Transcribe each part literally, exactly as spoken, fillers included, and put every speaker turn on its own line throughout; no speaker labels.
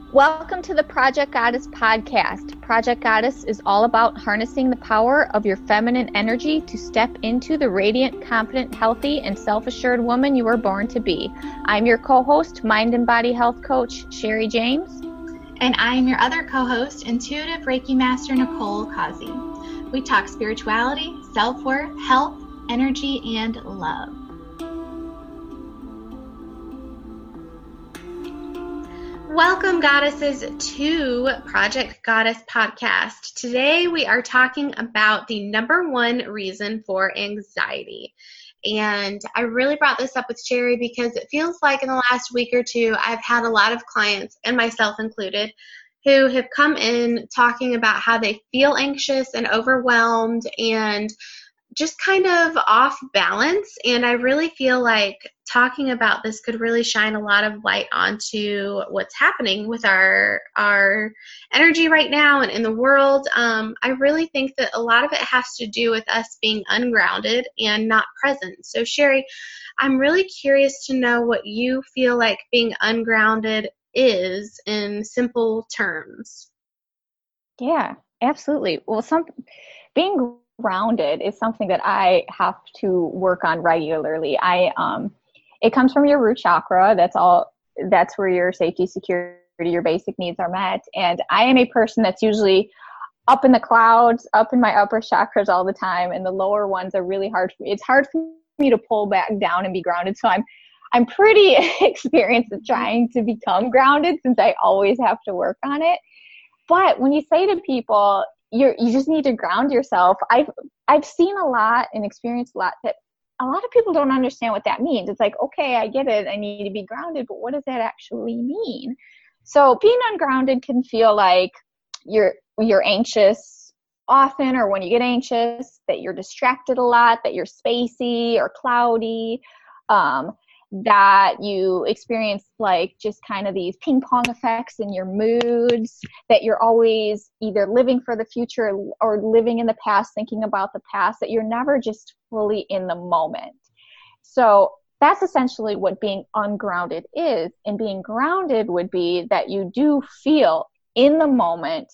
Welcome to the Project Goddess podcast. Project Goddess is all about harnessing the power of your feminine energy to step into the radiant, confident, healthy, and self-assured woman you were born to be. I'm your co-host, mind and body health coach, Sherry James.
And I'm your other co-host, intuitive Reiki master, Nicole Kazi. We talk spirituality, self-worth, health, energy, and love. Welcome, goddesses, to Project Goddess podcast. Today we are talking about the number one reason for anxiety. And I really brought this up with Sherry because it feels like in the last week or two I've had a lot of clients, and myself included, who have come in talking about how they feel anxious and overwhelmed and just kind of off balance. And I really feel like talking about this could really shine a lot of light onto what's happening with our our energy right now and in the world. Um, I really think that a lot of it has to do with us being ungrounded and not present. So Sherry, I'm really curious to know what you feel like being ungrounded is in simple terms.
Yeah, absolutely. Well, some being grounded is something that I have to work on regularly. I um it comes from your root chakra. That's all that's where your safety, security, your basic needs are met. And I am a person that's usually up in the clouds, up in my upper chakras all the time, and the lower ones are really hard for me. It's hard for me to pull back down and be grounded. So I'm I'm pretty experienced at trying to become grounded since I always have to work on it. But when you say to people, You're, you just need to ground yourself. I've I've seen a lot and experienced a lot that a lot of people don't understand what that means. It's like, okay, I get it. I need to be grounded, but what does that actually mean? So being ungrounded can feel like you're you're anxious often, or when you get anxious, that you're distracted a lot, that you're spacey or cloudy, um, that you experience like just kind of these ping pong effects in your moods, that you're always either living for the future or living in the past, thinking about the past, that you're never just fully in the moment. So that's essentially what being ungrounded is. And being grounded would be that you do feel in the moment,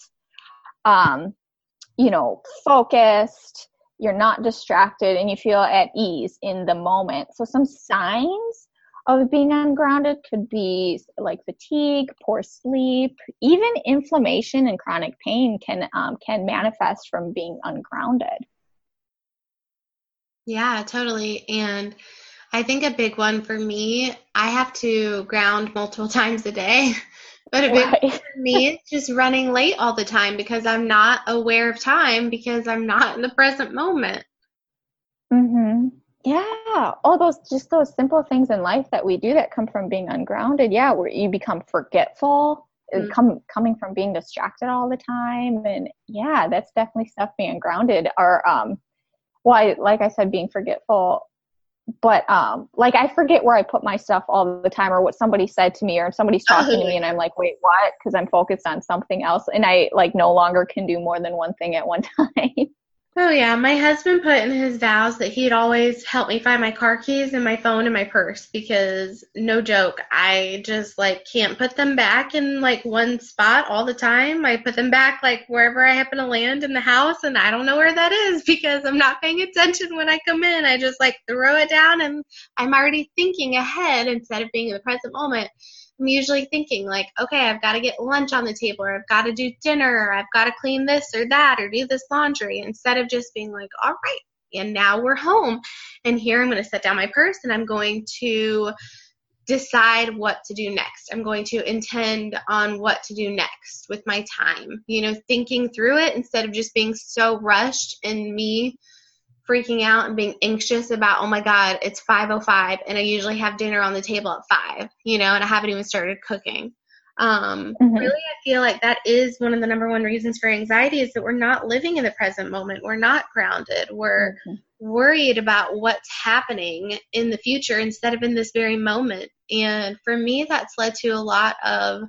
um, you know, focused, you're not distracted, and you feel at ease in the moment. So some signs of being ungrounded could be like fatigue, poor sleep, even inflammation and chronic pain can um, can manifest from being ungrounded.
Yeah, totally. And I think a big one for me, I have to ground multiple times a day. But a big
Right.
one for me is just running late all the time because I'm not aware of time, because I'm not in the present moment.
Mm-hmm. Yeah. All those, just those simple things in life that we do that come from being ungrounded. Yeah. Where you become forgetful, mm-hmm. come, coming from being distracted all the time. And yeah, that's definitely stuff being ungrounded. Or, um, well, I, like I said, being forgetful, but, um, like I forget where I put my stuff all the time, or what somebody said to me, or somebody's talking to me and I'm like, wait, what? Cause I'm focused on something else. And I like no longer can do more than one thing at one time.
Oh, yeah. My husband put in his vows that he'd always help me find my car keys and my phone and my purse because, no joke, I just, like, can't put them back in, like, one spot all the time. I put them back, like, wherever I happen to land in the house, and I don't know where that is because I'm not paying attention when I come in. I just, like, throw it down, and I'm already thinking ahead instead of being in the present moment. I'm usually thinking like, okay, I've got to get lunch on the table, or I've got to do dinner, or I've got to clean this or that, or do this laundry, instead of just being like, all right, and now we're home. And here I'm going to set down my purse and I'm going to decide what to do next. I'm going to intend on what to do next with my time, you know, thinking through it instead of just being so rushed and me freaking out and being anxious about, oh my God, it's five oh five and I usually have dinner on the table at five, you know, and I haven't even started cooking. Um, mm-hmm. Really, I feel like that is one of the number one reasons for anxiety, is that we're not living in the present moment. We're not grounded. We're mm-hmm. worried about what's happening in the future instead of in this very moment. And for me, that's led to a lot of,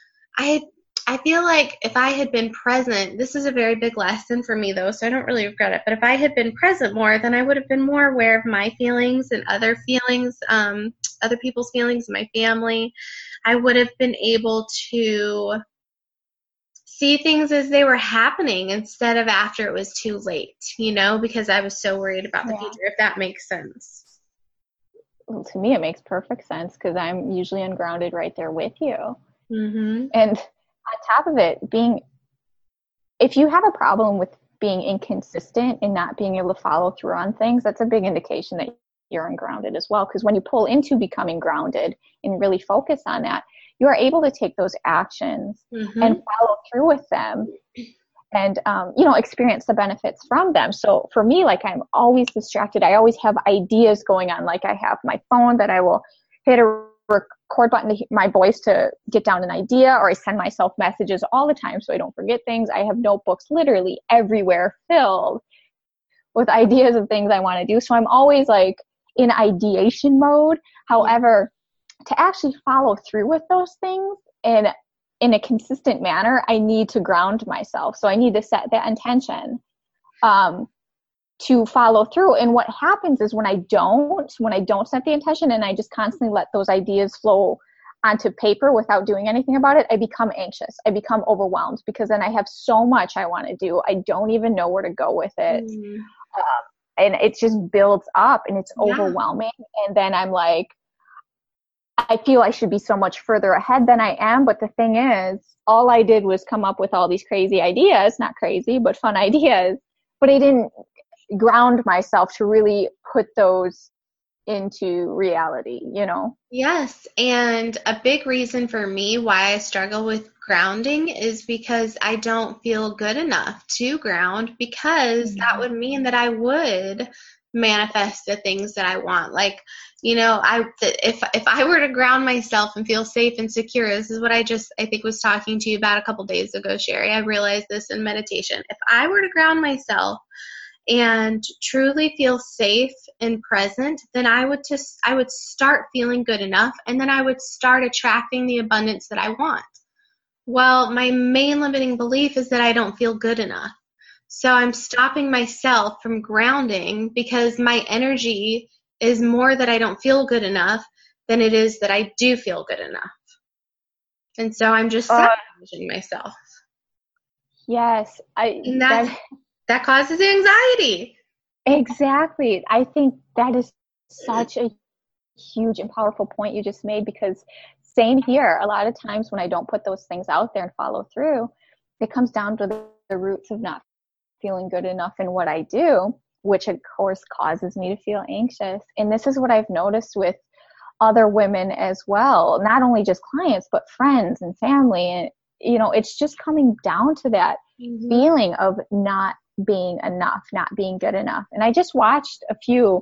I I feel like if I had been present, this is a very big lesson for me though, so I don't really regret it, but if I had been present more, then I would have been more aware of my feelings and other feelings. Um, other people's feelings, my family, I would have been able to see things as they were happening instead of after it was too late, you know, because I was so worried about the
Yeah.
future, if that makes sense.
Well, to me, it makes perfect sense because I'm usually ungrounded right there with you.
Mm-hmm.
And on top of it, being, if you have a problem with being inconsistent and not being able to follow through on things, that's a big indication that you're ungrounded as well. Because when you pull into becoming grounded and really focus on that, you are able to take those actions
Mm-hmm.
and follow through with them and, um, you know, experience the benefits from them. So for me, like, I'm always distracted. I always have ideas going on. Like, I have my phone that I will hit a record button to hear my voice to get down an idea, or I send myself messages all the time so I don't forget things. I have notebooks literally everywhere filled with ideas of things I want to do. So I'm always like in ideation mode. However, to actually follow through with those things and in a consistent manner, I need to ground myself. So I need to set that intention um, to follow through. And what happens is when I don't, when I don't set the intention and I just constantly let those ideas flow onto paper without doing anything about it, I become anxious. I become overwhelmed because then I have so much I want to do. I don't even know where to go with it. Mm. Um, and it just builds up and it's yeah. overwhelming. And then I'm like, I feel I should be so much further ahead than I am. But the thing is, all I did was come up with all these crazy ideas, not crazy, but fun ideas. But I didn't ground myself to really put those into reality, you know?
Yes. And a big reason for me why I struggle with grounding is because I don't feel good enough to ground, because mm-hmm. that would mean that I would manifest the things that I want. Like, you know, I if if I were to ground myself and feel safe and secure, this is what I just I think was talking to you about a couple days ago, Sherry. I realized this in meditation. If I were to ground myself and truly feel safe and present, then I would just I would start feeling good enough, and then I would start attracting the abundance that I want. Well, my main limiting belief is that I don't feel good enough. So I'm stopping myself from grounding because my energy is more that I don't feel good enough than it is that I do feel good enough. And so I'm just sabotaging uh, myself.
Yes. I,
and that, that, that causes anxiety.
Exactly. I think that is such a huge and powerful point you just made, because same here. A lot of times when I don't put those things out there and follow through, it comes down to the, the roots of not feeling good enough in what I do, which of course causes me to feel anxious. And this is what I've noticed with other women as well, not only just clients, but friends and family. And, you know, it's just coming down to that mm-hmm. feeling of not being enough, not being good enough. And I just watched a few,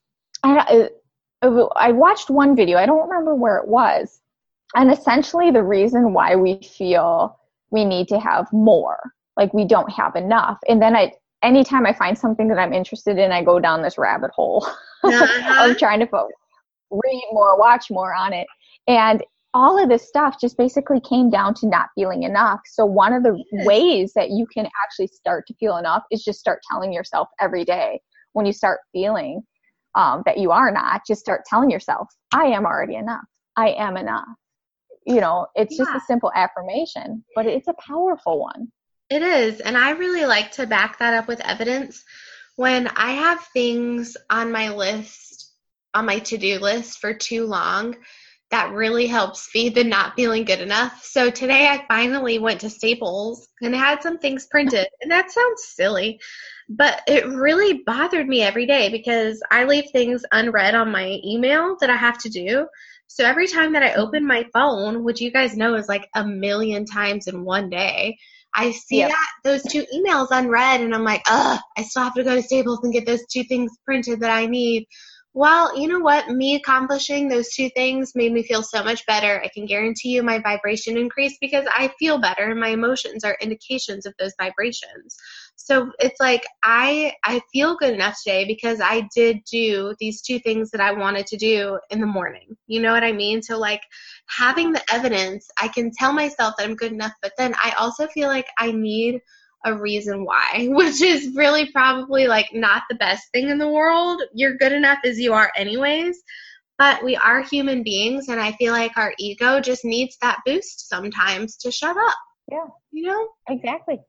I, I watched one video, I don't remember where it was. And essentially the reason why we feel we need to have more, like we don't have enough. And then I, anytime I find something that I'm interested in, I go down this rabbit hole uh-huh. of trying to focus, read more, watch more on it. And all of this stuff just basically came down to not feeling enough. So one of the yes. ways that you can actually start to feel enough is just start telling yourself every day when you start feeling um, that you are not, just start telling yourself, I am already enough. I am enough. You know, it's yeah. just a simple affirmation, but it's a powerful one.
It is. And I really like to back that up with evidence. When I have things on my list, on my to-do list for too long, that really helps feed the not feeling good enough. So today I finally went to Staples and had some things printed. And that sounds silly, but it really bothered me every day because I leave things unread on my email that I have to do. So every time that I open my phone, which you guys know is like a million times in one day, I see yep. that those two emails unread and I'm like, ugh, I still have to go to Staples and get those two things printed that I need. Well, you know what? Me accomplishing those two things made me feel so much better. I can guarantee you my vibration increased because I feel better and my emotions are indications of those vibrations. So it's like I I feel good enough today because I did do these two things that I wanted to do in the morning. You know what I mean? So like having the evidence, I can tell myself that I'm good enough, but then I also feel like I need a reason why, which is really probably like not the best thing in the world. You're good enough as you are anyways. but we are human beings, and I feel like our ego just needs that boost sometimes to shut up.
Yeah.
You know?
Exactly.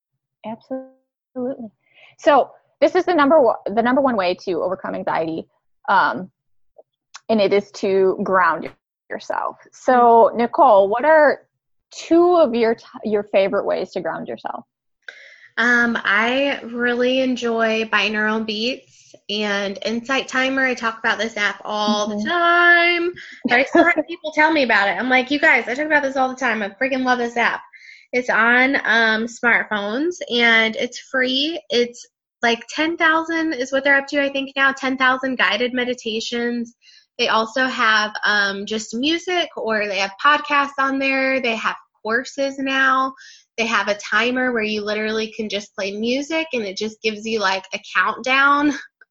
Absolutely. So this is the number one, the number one way to overcome anxiety. Um, and it is to ground yourself. So Nicole, what are two of your, your favorite ways to ground yourself?
Um, I really enjoy binaural beats and Insight Timer. I talk about this app all mm-hmm. the time, but I still have people tell me about it. I'm like, you guys, I talk about this all the time. I freaking love this app. It's on um, smartphones, and it's free. It's like ten thousand is what they're up to, I think now, ten thousand guided meditations. They also have um, just music, or they have podcasts on there. They have courses now. They have a timer where you literally can just play music, and it just gives you like a countdown,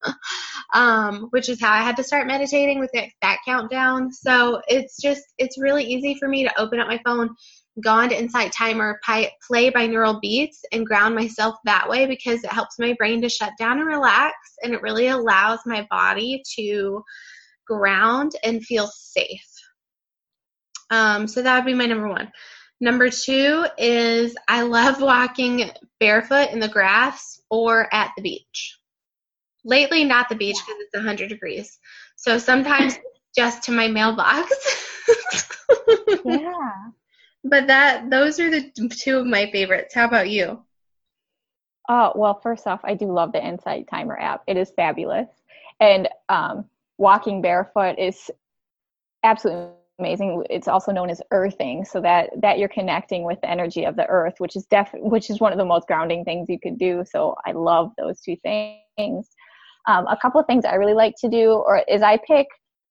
um, which is how I had to start meditating, with it, that countdown. So it's just, it's really easy for me to open up my phone, go on to Insight Timer, play binaural beats, and ground myself that way, because it helps my brain to shut down and relax, and it really allows my body to ground and feel safe. Um, so that would be my number one. Number two is I love walking barefoot in the grass or at the beach. Lately, not the beach because it's one hundred degrees. So sometimes just to my mailbox.
Yeah.
But that those are the two of my favorites. How about you?
Oh, well, first off, I do love the Insight Timer app. It is fabulous. And um, walking barefoot is absolutely amazing. It's also known as earthing, so that that you're connecting with the energy of the earth, which is def which is one of the most grounding things you could do. So I love those two things. Um, a couple of things I really like to do, or is I pick,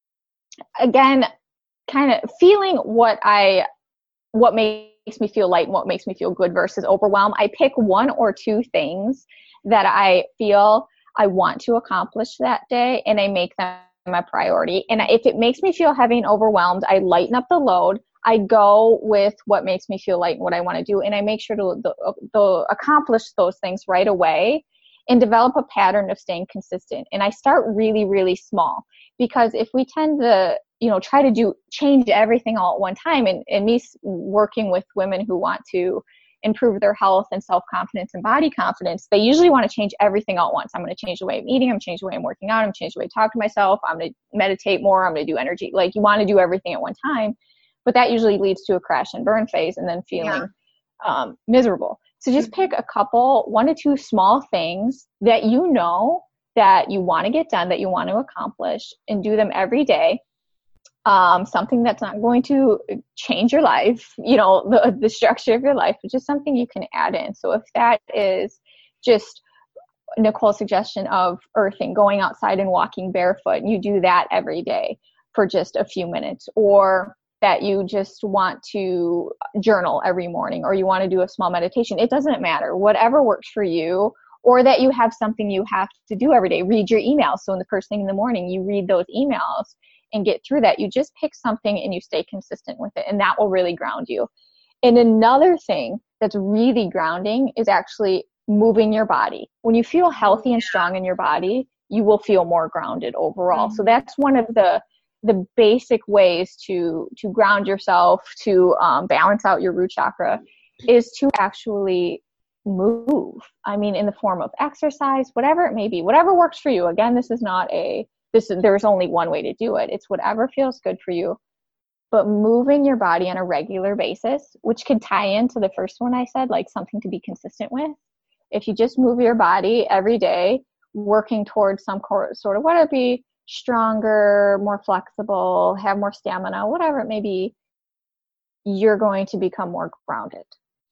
again, kind of feeling what I what makes me feel light and what makes me feel good versus overwhelm. I pick one or two things that I feel I want to accomplish that day, and I make them my priority. And if it makes me feel heavy and overwhelmed, I lighten up the load. I go with what makes me feel light and what I want to do. And I make sure to, to, to accomplish those things right away and develop a pattern of staying consistent. And I start really, really small, because if we tend to, you know, try to do, change everything all at one time, and, and me working with women who want to improve their health and self-confidence and body confidence, they usually want to change everything all at once. I'm going to change the way I'm eating. I'm going to change the way I'm working out. I'm going to change the way I talk to myself. I'm going to meditate more. I'm going to do energy. Like, you want to do everything at one time, but that usually leads to a crash and burn phase, and then feeling yeah. um, miserable. So just pick a couple, one to two small things that you know that you want to get done, that you want to accomplish, and do them every day. Um, something that's not going to change your life, you know, the, the structure of your life, but just something you can add in. So if that is just Nicole's suggestion of earthing, going outside and walking barefoot, and you do that every day for just a few minutes, or that you just want to journal every morning, or you want to do a small meditation, it doesn't matter. Whatever works for you, or that you have something you have to do every day. Read your emails. So in the first thing in the morning, you read those emails and get through that. You just pick something and you stay consistent with it, and that will really ground you. And another thing that's really grounding is actually moving your body. When you feel healthy and strong in your body, you will feel more grounded overall. Mm-hmm. So that's one of the the basic ways to to ground yourself, to um, balance out your root chakra, is to actually move. I mean, in the form of exercise, whatever it may be, whatever works for you. Again, this is not a This, there's only one way to do it. It's whatever feels good for you. But moving your body on a regular basis, which can tie into the first one I said, like something to be consistent with. If you just move your body every day, working towards some sort of, whether it be stronger, more flexible, have more stamina, whatever it may be, you're going to become more grounded.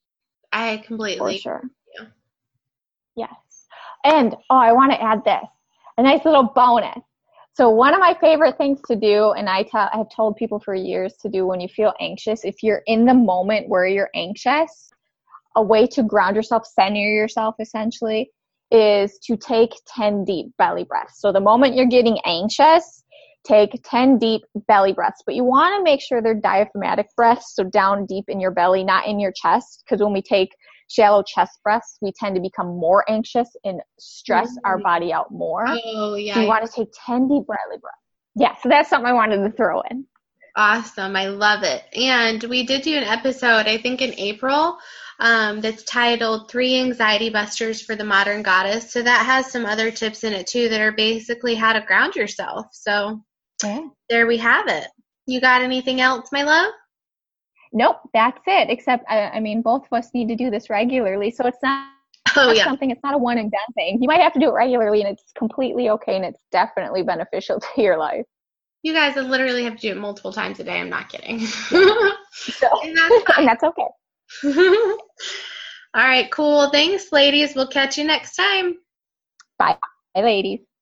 I completely.
For sure. Yeah. Yes. And, oh, I want to add this. A nice little bonus. So one of my favorite things to do, and I tell, I've told people for years to do when you feel anxious, if you're in the moment where you're anxious, a way to ground yourself, center yourself essentially, is to take ten deep belly breaths. So the moment you're getting anxious, take ten deep belly breaths. But you want to make sure they're diaphragmatic breaths, so down deep in your belly, not in your chest, because when we take shallow chest breaths, we tend to become more anxious and stress mm-hmm. our body out more.
Oh, yeah.
So you want to take ten deep belly breaths. Yeah, so that's something I wanted to throw in.
Awesome. I love it. And we did do an episode, I think in April, um, that's titled Three Anxiety Busters for the Modern Goddess. So that has some other tips in it too that are basically how to ground yourself. So
Yeah.
there we have it. You got anything else, my love?
Nope, that's it. Except, I, I mean, both of us need to do this regularly. So it's not,
Oh,
not
yeah.
something, it's not a one and done thing. You might have to do it regularly and it's completely okay and it's definitely beneficial to your life.
You guys literally have to do it multiple times a day. I'm not kidding.
So,
and that's fine.
and that's okay.
All right, cool. Thanks, ladies. We'll catch you next time.
Bye, ladies.